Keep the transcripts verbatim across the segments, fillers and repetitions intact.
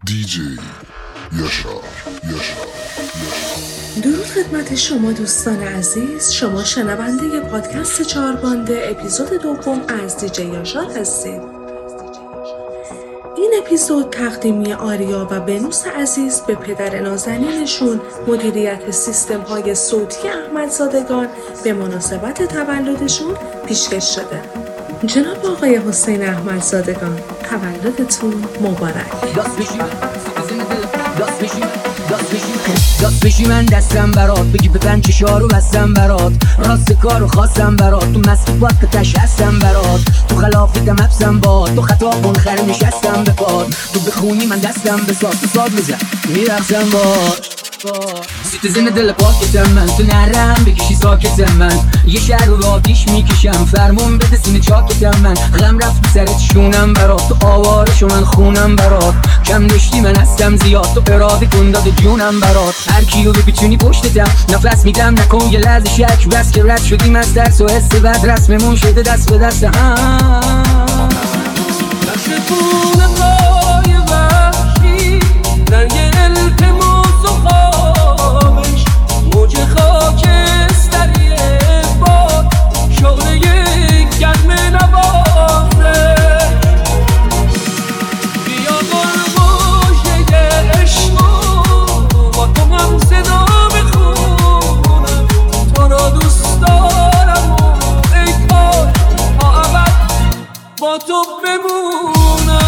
دی جی یاشار یاشار درود خدمت شما دوستان عزیز. شما شنونده پادکست چهار بانده اپیزود دوم از دی جی یاشار هستید. این اپیزود تقدیمی آریا و بنوس عزیز به پدر نازنینشون مدیریت سیستم های صوتی احمدزادگان به مناسبت تولدشون پیشکش شده. جناب آقای حسین احمدزادگان، تولدتون مبارک. دست بشی من دستم برات، بگی ببن چشارو بستم برات، راست کارو خواستم برات، تو مستی باد که تش هستم برات، تو خلافیتم حبسم باد، تو خطا کن خر نشستم به پاد، تو بخونی من دستم بساز، تو ساد میزن میرقصم باش سیتیزن دل پاکتم من، تو نرم بکشی ساکتم من، یه شهر رو آتیش میکشم، فرمون بده سینه چاکتم من، غم رفت تو سرت شونم برات، تو آوارشو من خونم برات، کم داشتی من هستم زیاد، تو اراده کن داده جونم برات، هر کیو بپیچونی پشتتم، نفس میدم نکن یه لحظه شک، بس که رد شدیم از ترس و حس بد، رسممون شده دست به دست هم نشفون پای وحشی در یه التماس و خوابش، موج خاکستری باد شعله گرم نوازه، بیا گرگوشه عشقو با تو هم صدا بخونم، تو را دوست دارم و ای کاش تا ابد با تو بمونم.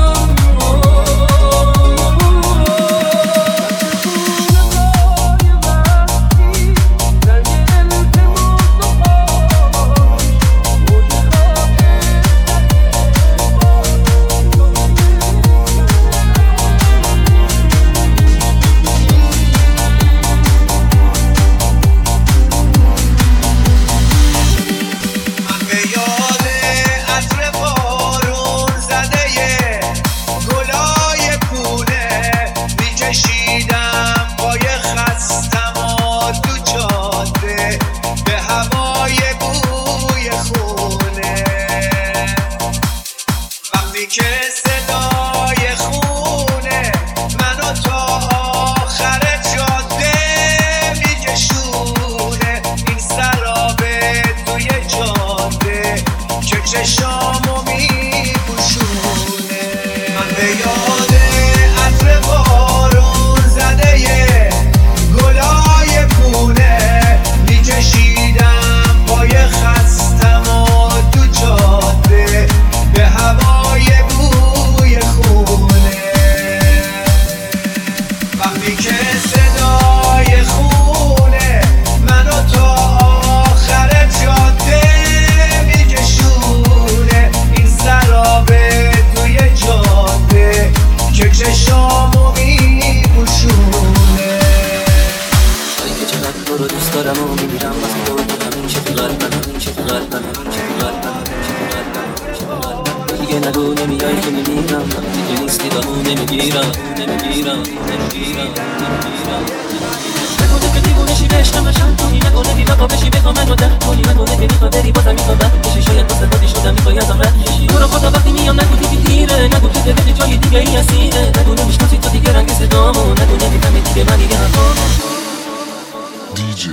دی جی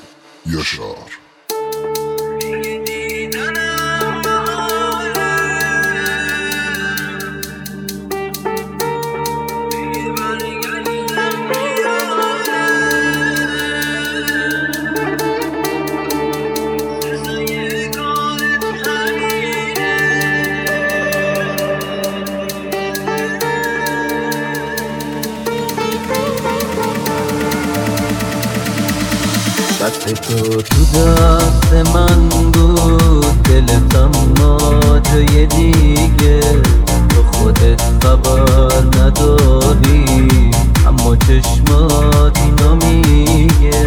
یاشار تو تو دست من بود، دلت اما جای دیگه، تو خودت خبر نداری اما چشمات اینو میگه،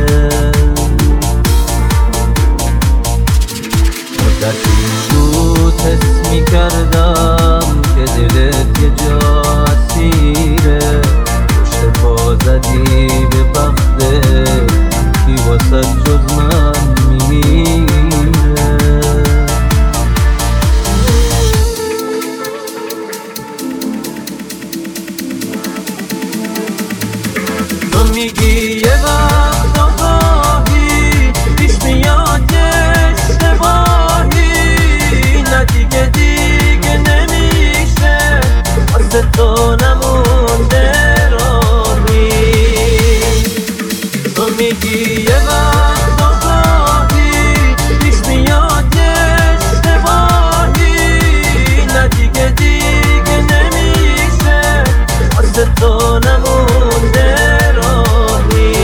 مدتی بود حس میکردم که دلت یه جا اسیره، پشت پا زدی به بخته کی واسه جز من میمیره. میگی یه وقت آگاهی پیش میاد که اشتباهی، نه دیگه دیگه نمیشه واسه تو نمونده راهی. تو میگی یه وقت آگاهی پیش میاد که اشتباهی، نه دیگه دیگه نمیشه واسه تو نمونده راهی.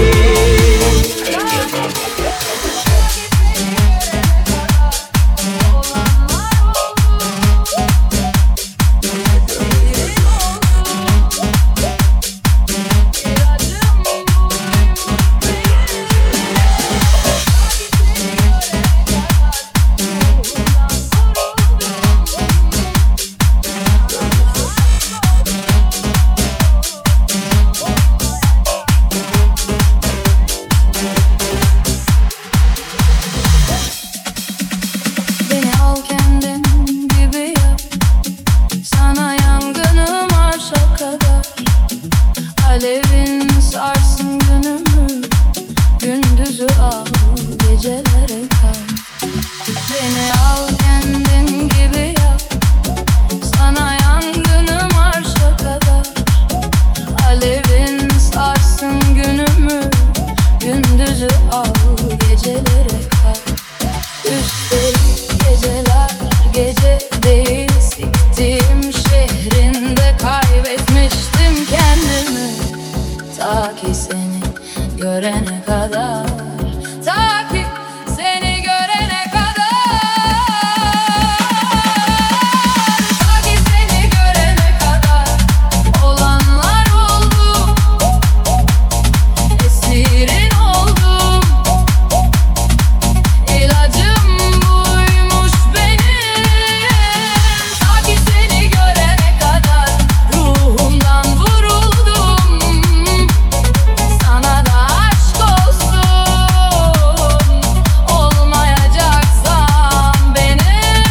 Alevin sarsın günümü, gündüzü al, gecelere kal. Beni al kendin gibi yap, sana yangınım arşa kadar. Alevin sarsın günümü, gündüzü al, gecelere kal. Üstelik geceler gece değil, siktiğim şehrinde kaybetmiştim kendimi. Ta ki seni görene kadar, ta ki seni görene kadar, ta ki seni görene kadar olanlar oldu, esirin oldum. İlacım buymuş benim, ta ki seni görene kadar ruhumdan vuruldum. Sana da aşk olsun, olmayacaksan benim.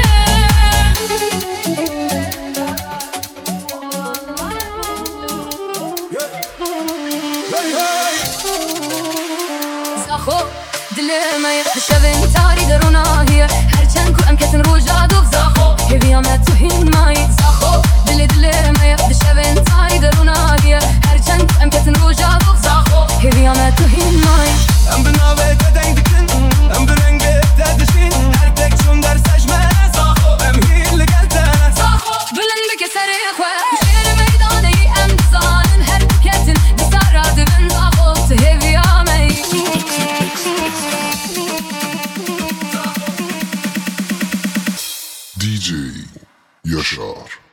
Zaho dilime şevin tari deruna hiye herçen ku em ketin roja dov zaho heviyamet tu hinmay zaho dile dilime şevin tari deruna hiye herçen ku em ketin roja dov zaho heviyamet tu hinmay. Em bi navê te deng dikin, em bi rengê te dişîn, her tek çûn dersej me zaho, em hîn li gel te zaho bilin bike serê xwe şêrê meydanê em dizanin her buketin disara dibin zaho tu heviyamey. D J Yaşar.